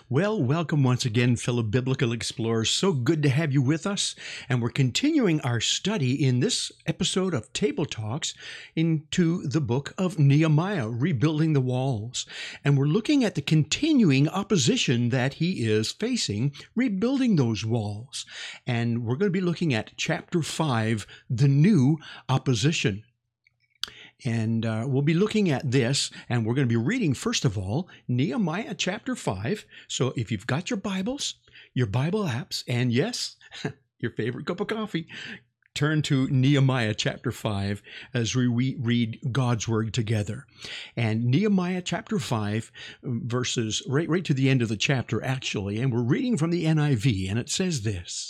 Well, welcome once again, fellow biblical explorers. So good to have you with us. And we're continuing our study in this episode of Table Talks into the book of Nehemiah, Rebuilding the Walls. And we're looking at the continuing opposition that he is facing, rebuilding those walls. And we're going to be looking at chapter 5, the new opposition. And we'll be looking at this, and we're going to be reading, first of all, Nehemiah chapter 5. So if you've got your Bibles, your Bible apps, and yes, your favorite cup of coffee, turn to Nehemiah chapter 5 as we read God's Word together. And Nehemiah chapter 5, verses right to the end of the chapter, actually, and we're reading from the NIV, and it says this.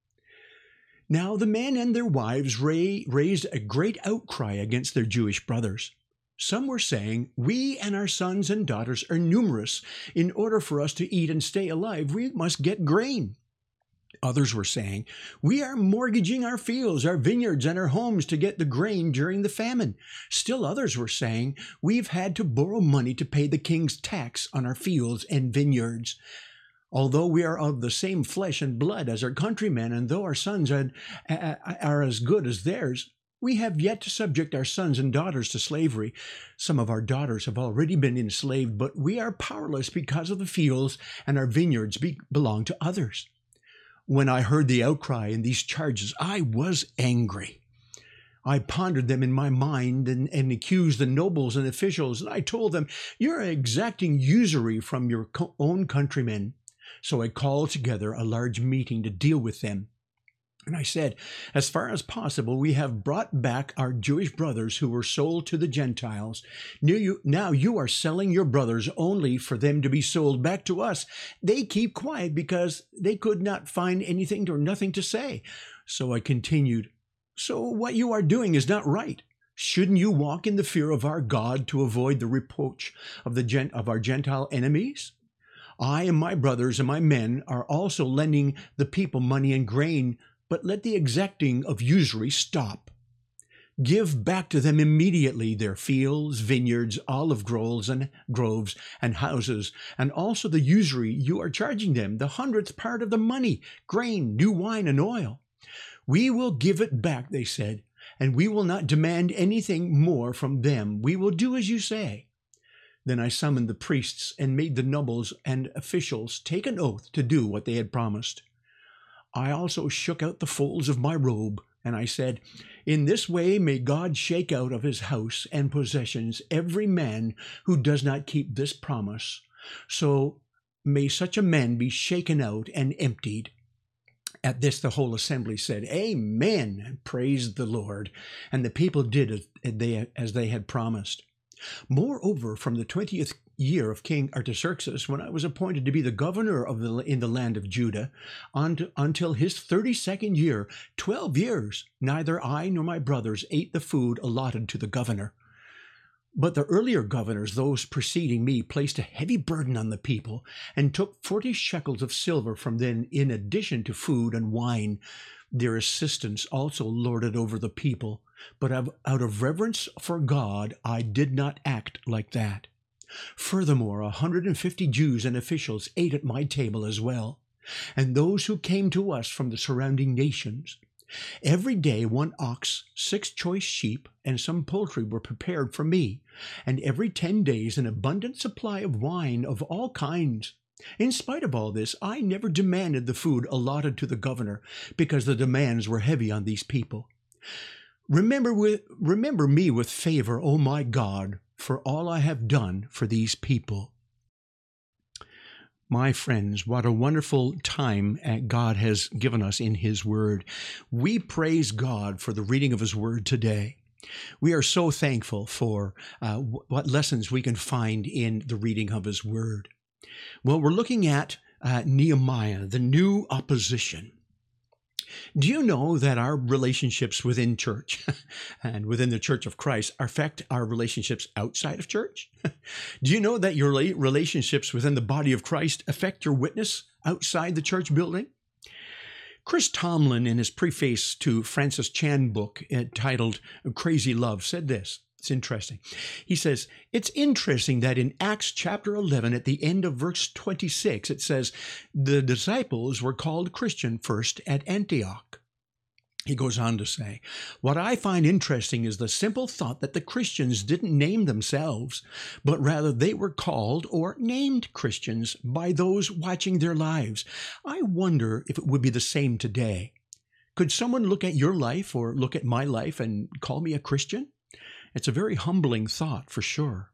Now the men and their wives raised a great outcry against their Jewish brothers. Some were saying, "We and our sons and daughters are numerous. In order for us to eat and stay alive, we must get grain." Others were saying, "We are mortgaging our fields, our vineyards, and our homes to get the grain during the famine." Still others were saying, "We've had to borrow money to pay the king's tax on our fields and vineyards. Although we are of the same flesh and blood as our countrymen, and though our sons are as good as theirs, we have yet to subject our sons and daughters to slavery. Some of our daughters have already been enslaved, but we are powerless because of the fields, and our vineyards belong to others." When I heard the outcry and these charges, I was angry. I pondered them in my mind and accused the nobles and officials, and I told them, "You're exacting usury from your own countrymen." So I called together a large meeting to deal with them. And I said, "As far as possible, we have brought back our Jewish brothers who were sold to the Gentiles. Now you are selling your brothers only for them to be sold back to us. They keep quiet because they could not find anything or nothing to say." So I continued, "So what you are doing is not right. Shouldn't you walk in the fear of our God to avoid the reproach of our Gentile enemies? I and my brothers and my men are also lending the people money and grain, but let the exacting of usury stop. Give back to them immediately their fields, vineyards, olive groves and houses, and also the usury you are charging them, the 100th part of the money, grain, new wine, and oil." "We will give it back," they said, "and we will not demand anything more from them. We will do as you say." Then I summoned the priests and made the nobles and officials take an oath to do what they had promised. I also shook out the folds of my robe, and I said, "In this way may God shake out of his house and possessions every man who does not keep this promise. So may such a man be shaken out and emptied." At this, the whole assembly said, "Amen," and praised the Lord. And the people did as they had promised. Moreover, from the 20th year of King Artaxerxes, when I was appointed to be the governor in the land of Judah, until his 32nd year, 12 years, neither I nor my brothers ate the food allotted to the governor. But the earlier governors, those preceding me, placed a heavy burden on the people and took 40 shekels of silver from them in addition to food and wine. Their assistants also lorded over the people, but out of reverence for God, I did not act like that. Furthermore, 150 Jews and officials ate at my table as well, and those who came to us from the surrounding nations. Every day 1 ox, 6 choice sheep, and some poultry were prepared for me, and every 10 days an abundant supply of wine of all kinds. In spite of all this, I never demanded the food allotted to the governor, because the demands were heavy on these people. Remember me with favor, O my God, for all I have done for these people." My friends, what a wonderful time God has given us in his word. We praise God for the reading of his word today. We are so thankful for what lessons we can find in the reading of his word. Well, we're looking at Nehemiah, the new opposition. Do you know that our relationships within church and within the Church of Christ affect our relationships outside of church? Do you know that your relationships within the body of Christ affect your witness outside the church building? Chris Tomlin, in his preface to Francis Chan book titled Crazy Love, said this. It's interesting. He says, it's interesting that in Acts chapter 11, at the end of verse 26, it says, the disciples were called Christian first at Antioch. He goes on to say, what I find interesting is the simple thought that the Christians didn't name themselves, but rather they were called or named Christians by those watching their lives. I wonder if it would be the same today. Could someone look at your life or look at my life and call me a Christian? It's a very humbling thought for sure.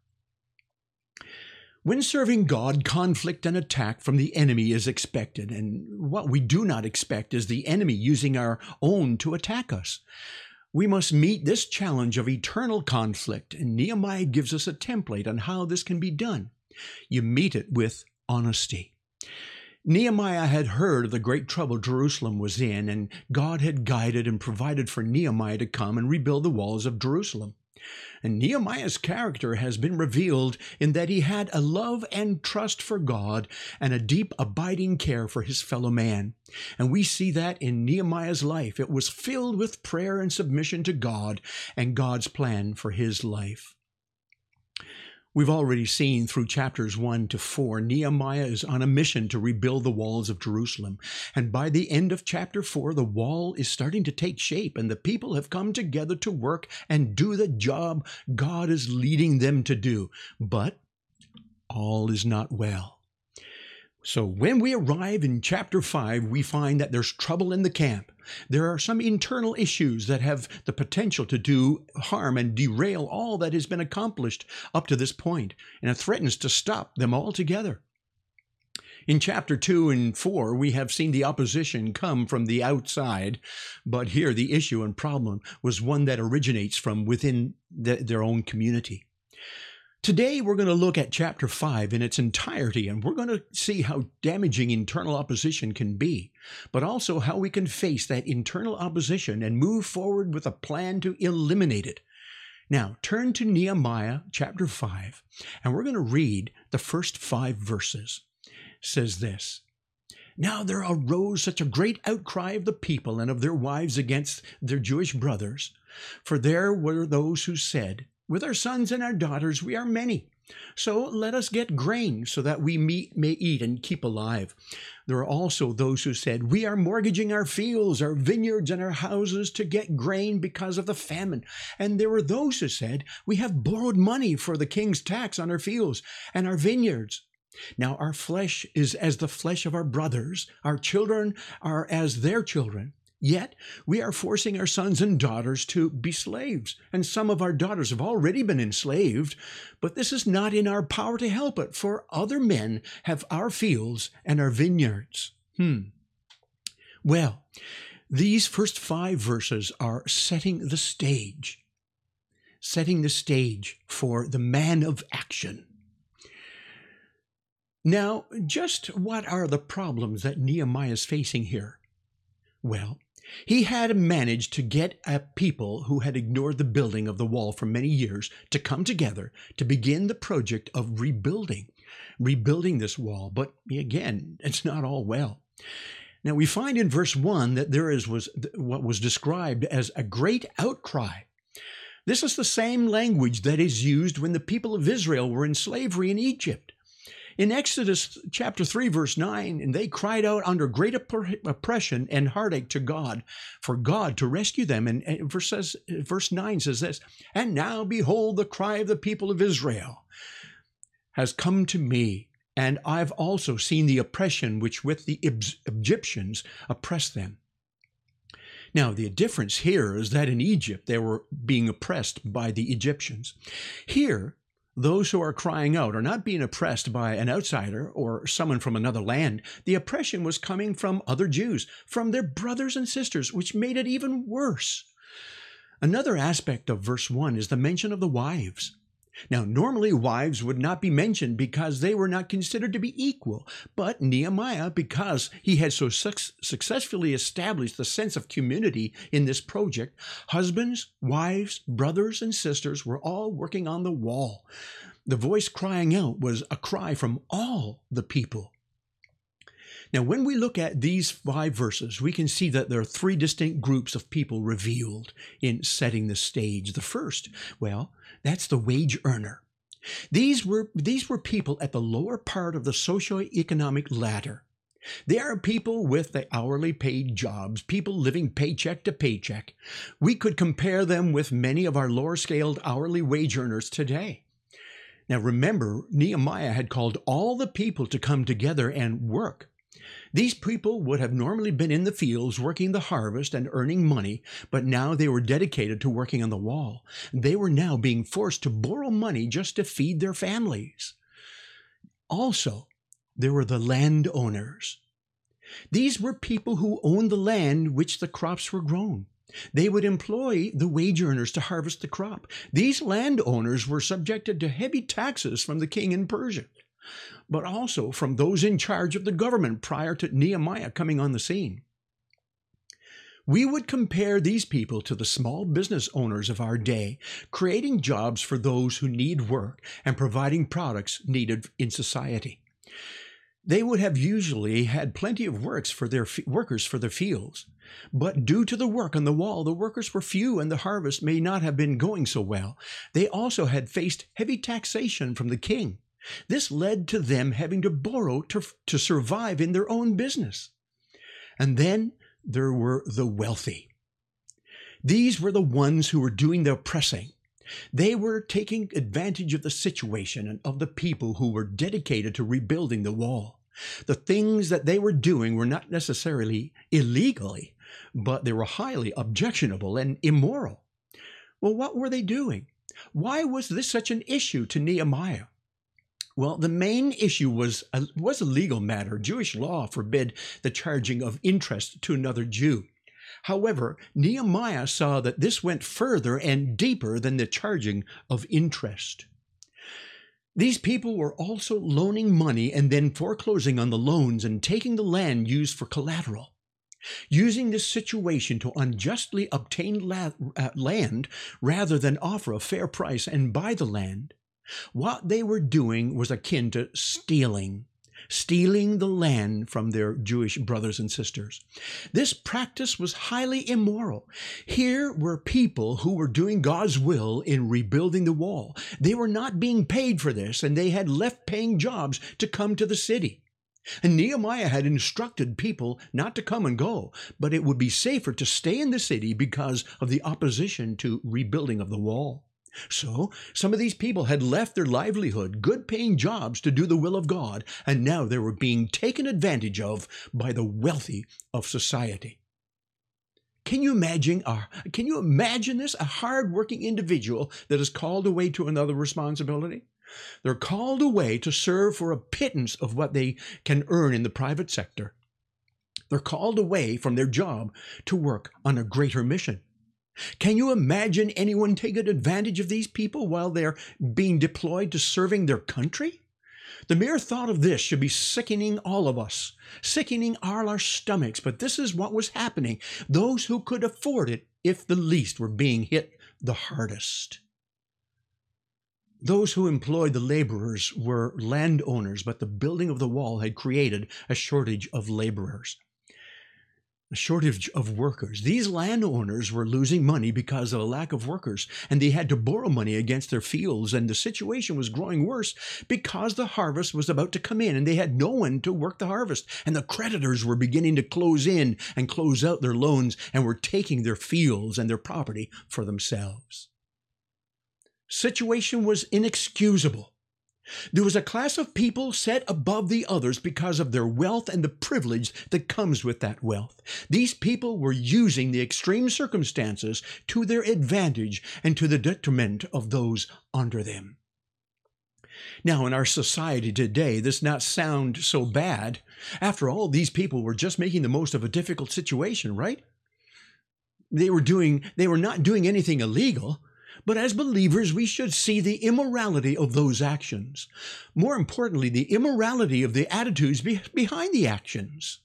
When serving God, conflict and attack from the enemy is expected, and what we do not expect is the enemy using our own to attack us. We must meet this challenge of eternal conflict, and Nehemiah gives us a template on how this can be done. You meet it with honesty. Nehemiah had heard of the great trouble Jerusalem was in, and God had guided and provided for Nehemiah to come and rebuild the walls of Jerusalem. And Nehemiah's character has been revealed in that he had a love and trust for God and a deep abiding care for his fellow man. And we see that in Nehemiah's life. It was filled with prayer and submission to God and God's plan for his life. We've already seen through chapters 1 to 4, Nehemiah is on a mission to rebuild the walls of Jerusalem. And by the end of chapter 4, the wall is starting to take shape, and the people have come together to work and do the job God is leading them to do. But all is not well. So when we arrive in chapter 5, we find that there's trouble in the camp. There are some internal issues that have the potential to do harm and derail all that has been accomplished up to this point, and it threatens to stop them altogether. In chapter 2 and 4, we have seen the opposition come from the outside, but here the issue and problem was one that originates from within their own community. Today, we're going to look at chapter 5 in its entirety, and we're going to see how damaging internal opposition can be, but also how we can face that internal opposition and move forward with a plan to eliminate it. Now, turn to Nehemiah chapter 5, and we're going to read the first 5 verses. It says this, "Now there arose such a great outcry of the people and of their wives against their Jewish brothers, for there were those who said, 'With our sons and our daughters we are many, so let us get grain so that we may eat and keep alive.' There are also those who said, 'We are mortgaging our fields, our vineyards, and our houses to get grain because of the famine.' And there were those who said, 'We have borrowed money for the king's tax on our fields and our vineyards. Now our flesh is as the flesh of our brothers, our children are as their children. Yet we are forcing our sons and daughters to be slaves, and some of our daughters have already been enslaved, but this is not in our power to help it, for other men have our fields and our vineyards." Well, these first 5 verses are setting the stage for the man of action. Now, just what are the problems that Nehemiah is facing here? Well, he had managed to get a people who had ignored the building of the wall for many years to come together to begin the project of rebuilding this wall. But again, it's not all well. Now we find in verse 1 that there was what was described as a great outcry. This is the same language that is used when the people of Israel were in slavery in Egypt. In Exodus chapter 3, verse 9, "And they cried out under great oppression and heartache to God, for God to rescue them." And verse 9 says this, "And now behold, the cry of the people of Israel has come to me, and I've also seen the oppression which with the Egyptians oppressed them." Now, the difference here is that in Egypt, they were being oppressed by the Egyptians. Here, those who are crying out are not being oppressed by an outsider or someone from another land. The oppression was coming from other Jews, from their brothers and sisters, which made it even worse. Another aspect of verse 1 is the mention of the wives. Now, normally wives would not be mentioned because they were not considered to be equal. But Nehemiah, because he had so successfully established the sense of community in this project, husbands, wives, brothers, and sisters were all working on the wall. The voice crying out was a cry from all the people. Now, when we look at these 5 verses, we can see that there are 3 distinct groups of people revealed in setting the stage. The first, well, that's the wage earner. These were people at the lower part of the socioeconomic ladder. They are people with the hourly paid jobs, people living paycheck to paycheck. We could compare them with many of our lower scaled hourly wage earners today. Now remember, Nehemiah had called all the people to come together and work. These people would have normally been in the fields working the harvest and earning money, but now they were dedicated to working on the wall. They were now being forced to borrow money just to feed their families. Also, there were the landowners. These were people who owned the land which the crops were grown. They would employ the wage earners to harvest the crop. These landowners were subjected to heavy taxes from the king in Persia, but also from those in charge of the government prior to Nehemiah coming on the scene. We would compare these people to the small business owners of our day, creating jobs for those who need work and providing products needed in society. They would have usually had plenty of workers for their fields, but due to the work on the wall, the workers were few and the harvest may not have been going so well. They also had faced heavy taxation from the king. This led to them having to borrow to survive in their own business. And then there were the wealthy. These were the ones who were doing the oppressing. They were taking advantage of the situation and of the people who were dedicated to rebuilding the wall. The things that they were doing were not necessarily illegally, but they were highly objectionable and immoral. Well, what were they doing? Why was this such an issue to Nehemiah? Well, the main issue was a legal matter. Jewish law forbid the charging of interest to another Jew. However, Nehemiah saw that this went further and deeper than the charging of interest. These people were also loaning money and then foreclosing on the loans and taking the land used for collateral. Using this situation to unjustly obtain land rather than offer a fair price and buy the land. What they were doing was akin to stealing the land from their Jewish brothers and sisters. This practice was highly immoral. Here were people who were doing God's will in rebuilding the wall. They were not being paid for this, and they had left paying jobs to come to the city. And Nehemiah had instructed people not to come and go, but it would be safer to stay in the city because of the opposition to rebuilding of the wall. So, some of these people had left their livelihood, good-paying jobs to do the will of God, and now they were being taken advantage of by the wealthy of society. Can you imagine this? A hard-working individual that is called away to another responsibility? They're called away to serve for a pittance of what they can earn in the private sector. They're called away from their job to work on a greater mission. Can you imagine anyone taking advantage of these people while they're being deployed to serving their country? The mere thought of this should be sickening all of us, sickening all our stomachs, but this is what was happening. Those who could afford it, if the least, were being hit the hardest. Those who employed the laborers were landowners, but the building of the wall had created a shortage of laborers. A shortage of workers. These landowners were losing money because of a lack of workers, and they had to borrow money against their fields, and the situation was growing worse because the harvest was about to come in, and they had no one to work the harvest, and the creditors were beginning to close in and close out their loans and were taking their fields and their property for themselves. Situation was inexcusable. There was a class of people set above the others because of their wealth and the privilege that comes with that wealth. These people were using the extreme circumstances to their advantage and to the detriment of those under them. Now, in our society today, this does not sound so bad. After all, these people were just making the most of a difficult situation, right? They were not doing anything illegal. But as believers, we should see the immorality of those actions. More importantly, the immorality of the attitudes behind the actions.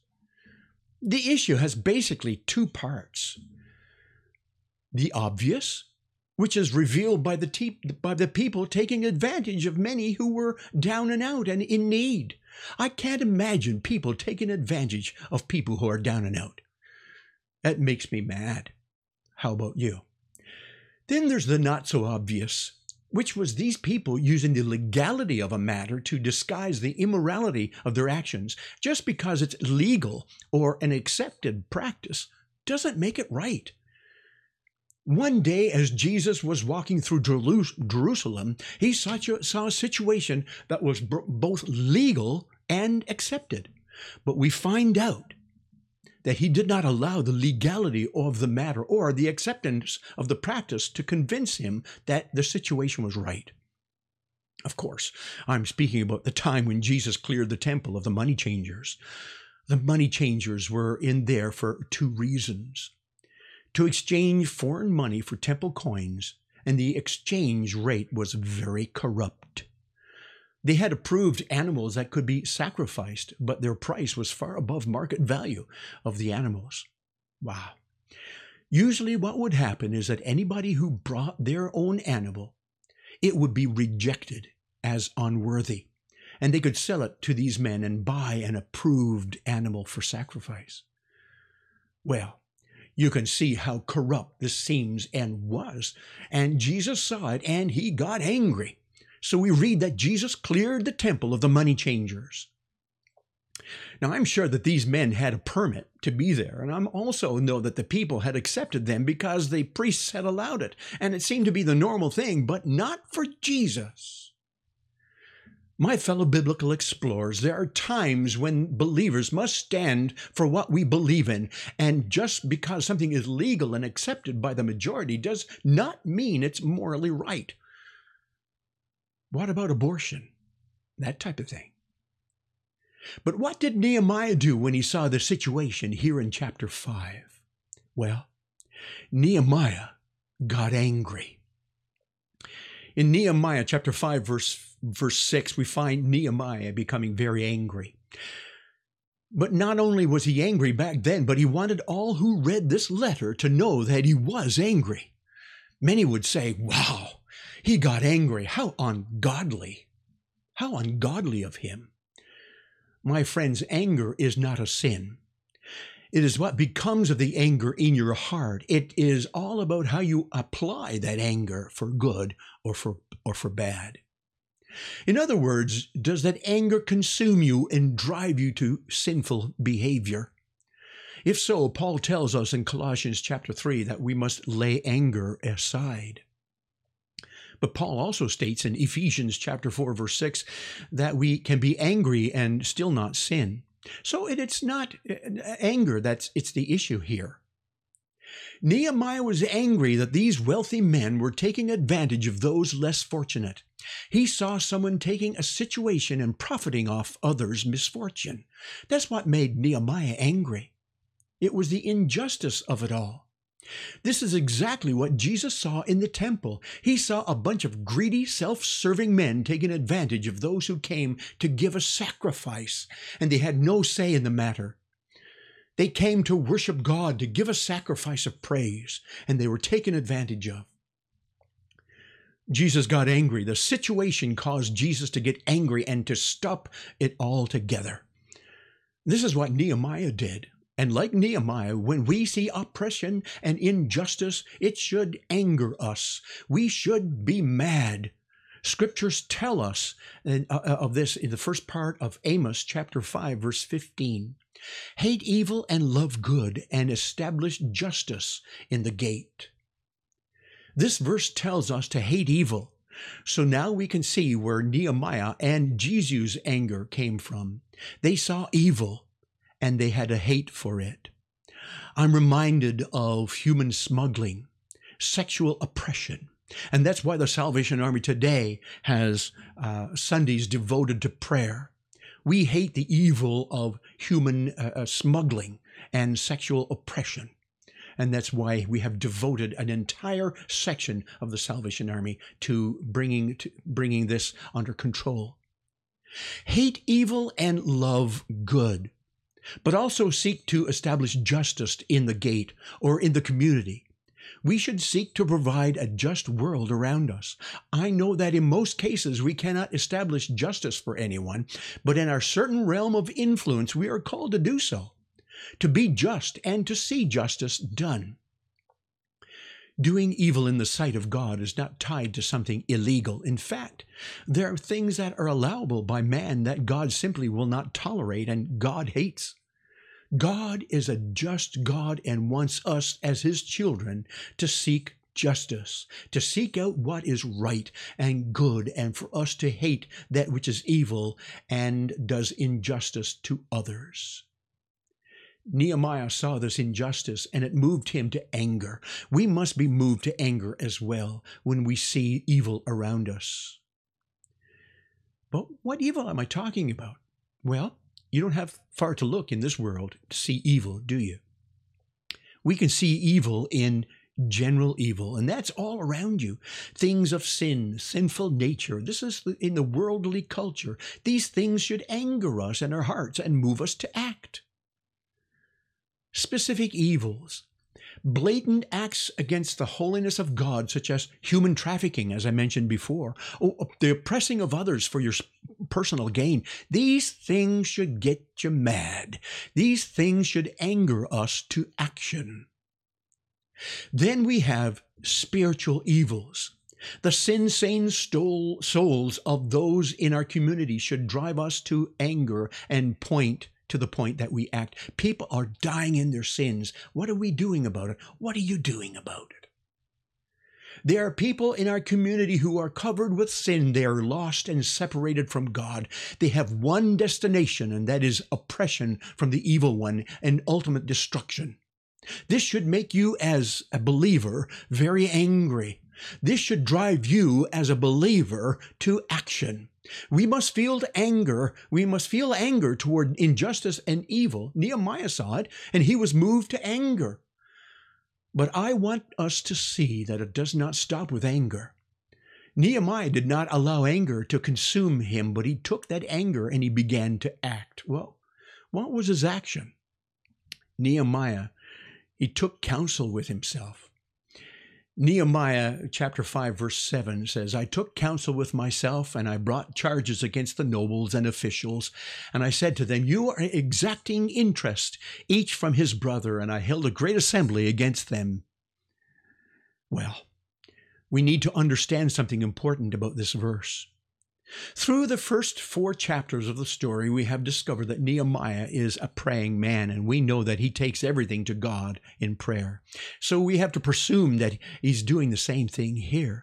The issue has basically 2 parts. The obvious which is revealed by the people taking advantage of many who were down and out and in need. I can't imagine people taking advantage of people who are down and out. That makes me mad. How about you? Then there's the not so obvious, which was these people using the legality of a matter to disguise the immorality of their actions. Just because it's legal or an accepted practice doesn't make it right. One day, as Jesus was walking through Jerusalem, he saw a situation that was both legal and accepted. But we find out that he did not allow the legality of the matter or the acceptance of the practice to convince him that the situation was right. Of course, I'm speaking about the time when Jesus cleared the temple of the money changers. The money changers were in there for two reasons: to exchange foreign money for temple coins, and the exchange rate was very corrupt. They had approved animals that could be sacrificed, but their price was far above market value of the animals. Wow. Usually what would happen is that anybody who brought their own animal, it would be rejected as unworthy, and they could sell it to these men and buy an approved animal for sacrifice. Well, you can see how corrupt this seems and was. And Jesus saw it and he got angry. So we read that Jesus cleared the temple of the money changers. Now, I'm sure that these men had a permit to be there, and I also know that the people had accepted them because the priests had allowed it, and it seemed to be the normal thing, but not for Jesus. My fellow biblical explorers, there are times when believers must stand for what we believe in, and just because something is legal and accepted by the majority does not mean it's morally right. What about abortion? That type of thing. But what did Nehemiah do when he saw the situation here in chapter 5? Well, Nehemiah got angry. In Nehemiah chapter 5, verse 6, we find Nehemiah becoming very angry. But not only was he angry back then, but he wanted all who read this letter to know that he was angry. Many would say, wow, he got angry. How ungodly. How ungodly of him. My friends, anger is not a sin. It is what becomes of the anger in your heart. It is all about how you apply that anger for good or for bad. In other words, does that anger consume you and drive you to sinful behavior? If so, Paul tells us in Colossians chapter 3 that we must lay anger aside. But Paul also states in Ephesians chapter 4, verse 6, that we can be angry and still not sin. So it's not anger it's the issue here. Nehemiah was angry that these wealthy men were taking advantage of those less fortunate. He saw someone taking a situation and profiting off others' misfortune. That's what made Nehemiah angry. It was the injustice of it all. This is exactly what Jesus saw in the temple. He saw a bunch of greedy, self-serving men taking advantage of those who came to give a sacrifice, and they had no say in the matter. They came to worship God, to give a sacrifice of praise, and they were taken advantage of. Jesus got angry. The situation caused Jesus to get angry and to stop it altogether. This is what Nehemiah did. And like Nehemiah, when we see oppression and injustice, it should anger us. We should be mad. Scriptures tell us of this in the first part of Amos chapter 5, verse 15. Hate evil and love good, and establish justice in the gate. This verse tells us to hate evil. So now we can see where Nehemiah and Jesus' anger came from. They saw evil, and they had a hate for it. I'm reminded of human smuggling, sexual oppression, and that's why the Salvation Army today has Sundays devoted to prayer. We hate the evil of human smuggling and sexual oppression, and that's why we have devoted an entire section of the Salvation Army to bringing this under control. Hate evil and love good, but also seek to establish justice in the gate or in the community. We should seek to provide a just world around us. I know that in most cases we cannot establish justice for anyone, but in our certain realm of influence we are called to do so, to be just and to see justice done. Doing evil in the sight of God is not tied to something illegal. In fact, there are things that are allowable by man that God simply will not tolerate and God hates. God is a just God and wants us as his children to seek justice, to seek out what is right and good, and for us to hate that which is evil and does injustice to others. Nehemiah saw this injustice and it moved him to anger. We must be moved to anger as well when we see evil around us. But what evil am I talking about? Well, you don't have far to look in this world to see evil, do you? We can see evil in general evil, and that's all around you. Things of sin, sinful nature. This is in the worldly culture. These things should anger us in our hearts and move us to act. Specific evils. Blatant acts against the holiness of God, such as human trafficking, as I mentioned before, the oppressing of others for your personal gain. These things should get you mad. These things should anger us to action. Then we have spiritual evils. The sin-stained souls of those in our community should drive us to anger and point to the point that we act. People are dying in their sins. What are we doing about it? What are you doing about it? There are people in our community who are covered with sin. They are lost and separated from God. They have one destination, and that is oppression from the evil one and ultimate destruction. This should make you as a believer very angry. This should drive you as a believer to action. We must feel anger. We must feel anger toward injustice and evil. Nehemiah saw it, and he was moved to anger. But I want us to see that it does not stop with anger. Nehemiah did not allow anger to consume him, but he took that anger and he began to act. Well, what was his action? Nehemiah, he took counsel with himself. Nehemiah chapter 5 verse 7 says, I took counsel with myself, and I brought charges against the nobles and officials. And I said to them, you are exacting interest, each from his brother, and I held a great assembly against them. Well, we need to understand something important about this verse. Through the first 4 chapters of the story, we have discovered that Nehemiah is a praying man, and we know that he takes everything to God in prayer. So we have to presume that he's doing the same thing here.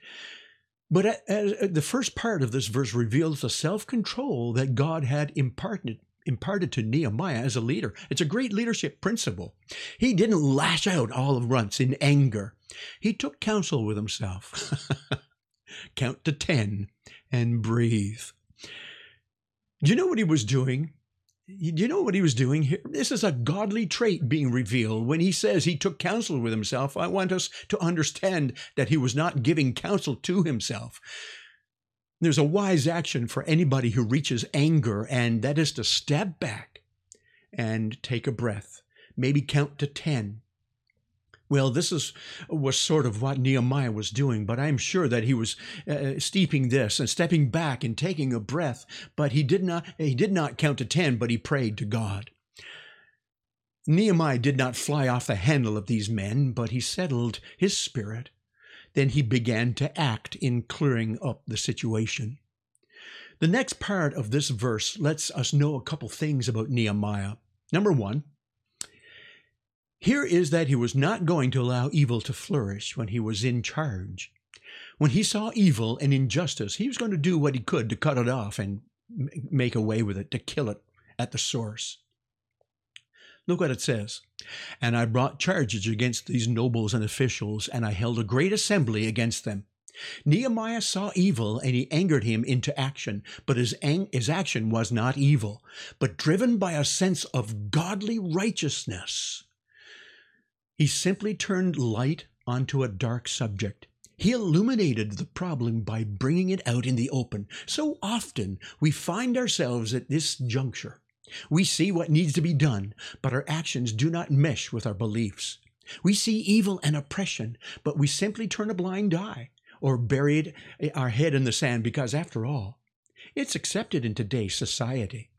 But the first part of this verse reveals the self-control that God had imparted to Nehemiah as a leader. It's a great leadership principle. He didn't lash out all at once in anger. He took counsel with himself. Count to 10 and breathe. Do you know what he was doing? Do you know what he was doing here? This is a godly trait being revealed. When he says he took counsel with himself, I want us to understand that he was not giving counsel to himself. There's a wise action for anybody who reaches anger, and that is to step back and take a breath. Maybe count to 10. Well, this was sort of what Nehemiah was doing, but I'm sure that he was steeping this and stepping back and taking a breath. But he did not count to 10, but he prayed to God. Nehemiah did not fly off the handle of these men, but he settled his spirit. Then he began to act in clearing up the situation. The next part of this verse lets us know a couple things about Nehemiah. Number 1. Here is that he was not going to allow evil to flourish when he was in charge. When he saw evil and injustice, he was going to do what he could to cut it off and make away with it, to kill it at the source. Look what it says. And I brought charges against these nobles and officials, and I held a great assembly against them. Nehemiah saw evil, and he angered him into action, but his action was not evil, but driven by a sense of godly righteousness. He simply turned light onto a dark subject. He illuminated the problem by bringing it out in the open. So often we find ourselves at this juncture. We see what needs to be done, but our actions do not mesh with our beliefs. We see evil and oppression, but we simply turn a blind eye or bury our head in the sand because, after all, it's accepted in today's society.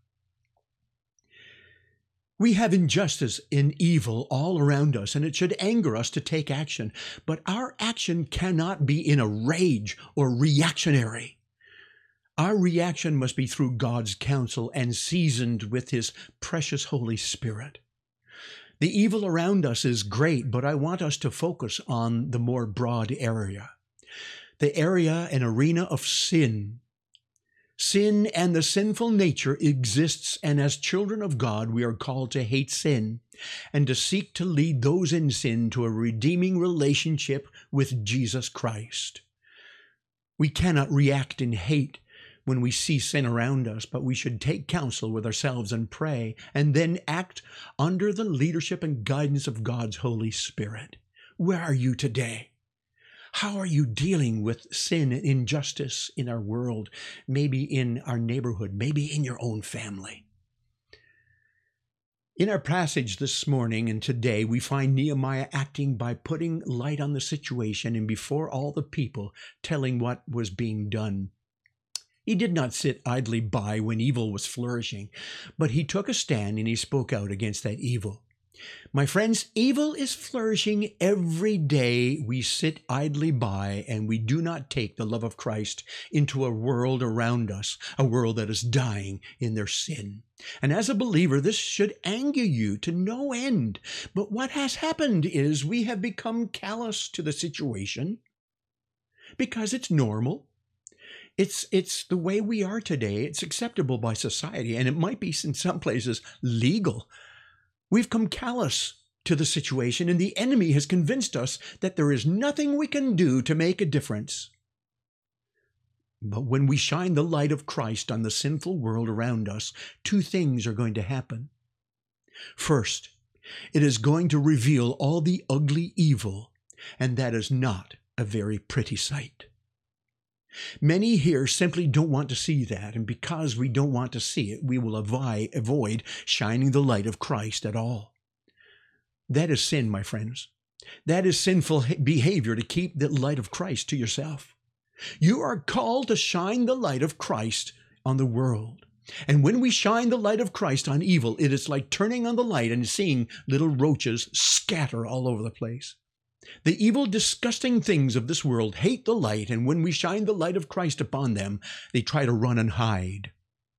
We have injustice and evil all around us, and it should anger us to take action. But our action cannot be in a rage or reactionary. Our reaction must be through God's counsel and seasoned with His precious Holy Spirit. The evil around us is great, but I want us to focus on the more broad area. The area and arena of sin. Sin and the sinful nature exists, and as children of God, we are called to hate sin and to seek to lead those in sin to a redeeming relationship with Jesus Christ. We cannot react in hate when we see sin around us, but we should take counsel with ourselves and pray, and then act under the leadership and guidance of God's Holy Spirit. Where are you today? How are you dealing with sin and injustice in our world, maybe in our neighborhood, maybe in your own family? In our passage this morning and today, we find Nehemiah acting by putting light on the situation and before all the people telling what was being done. He did not sit idly by when evil was flourishing, but he took a stand and he spoke out against that evil. My friends, evil is flourishing every day. We sit idly by and we do not take the love of Christ into a world around us, a world that is dying in their sin. And as a believer, this should anger you to no end. But what has happened is we have become callous to the situation because it's normal. It's the way we are today. It's acceptable by society, and it might be in some places legal. We've come callous to the situation, and the enemy has convinced us that there is nothing we can do to make a difference. But when we shine the light of Christ on the sinful world around us, two things are going to happen. First, it is going to reveal all the ugly evil, and that is not a very pretty sight. Many here simply don't want to see that, and because we don't want to see it, we will avoid shining the light of Christ at all. That is sin, my friends. That is sinful behavior to keep the light of Christ to yourself. You are called to shine the light of Christ on the world. And when we shine the light of Christ on evil, it is like turning on the light and seeing little roaches scatter all over the place. The evil, disgusting things of this world hate the light, and when we shine the light of Christ upon them, they try to run and hide.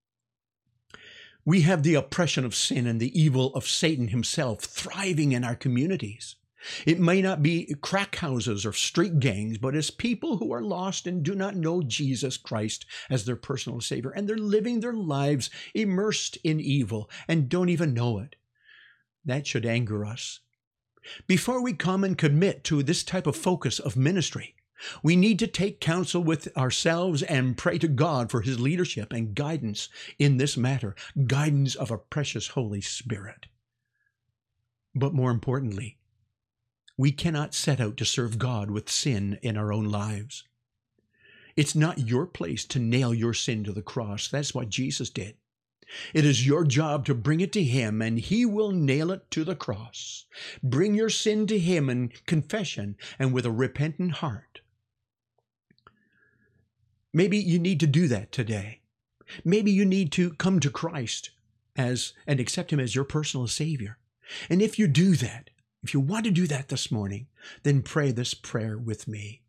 We have the oppression of sin and the evil of Satan himself thriving in our communities. It may not be crack houses or street gangs, but it's people who are lost and do not know Jesus Christ as their personal Savior, and they're living their lives immersed in evil and don't even know it. That should anger us. Before we come and commit to this type of focus of ministry, we need to take counsel with ourselves and pray to God for His leadership and guidance in this matter, guidance of a precious Holy Spirit. But more importantly, we cannot set out to serve God with sin in our own lives. It's not your place to nail your sin to the cross. That's what Jesus did. It is your job to bring it to Him, and He will nail it to the cross. Bring your sin to Him in confession and with a repentant heart. Maybe you need to do that today. Maybe you need to come to Christ and accept Him as your personal Savior. And if you do that, if you want to do that this morning, then pray this prayer with me.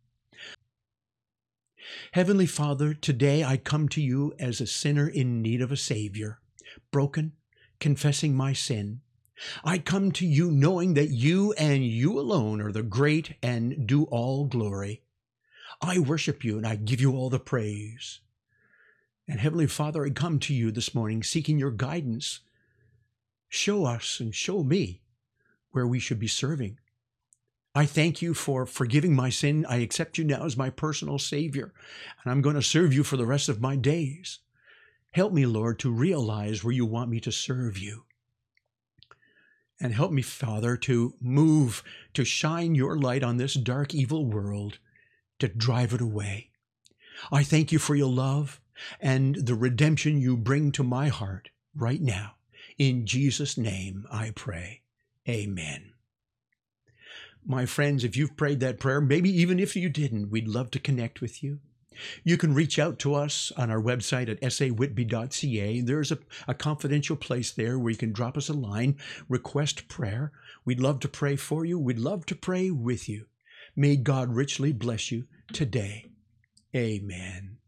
Heavenly Father, today I come to you as a sinner in need of a Savior, broken, confessing my sin. I come to you knowing that you and you alone are the great and do all glory. I worship you and I give you all the praise. And Heavenly Father, I come to you this morning seeking your guidance. Show us and show me where we should be serving. I thank you for forgiving my sin. I accept you now as my personal Savior, and I'm going to serve you for the rest of my days. Help me, Lord, to realize where you want me to serve you. And help me, Father, to move, to shine your light on this dark, evil world, to drive it away. I thank you for your love and the redemption you bring to my heart right now. In Jesus' name I pray. Amen. My friends, if you've prayed that prayer, maybe even if you didn't, we'd love to connect with you. You can reach out to us on our website at sawhitby.ca. There's a confidential place there where you can drop us a line, request prayer. We'd love to pray for you. We'd love to pray with you. May God richly bless you today. Amen.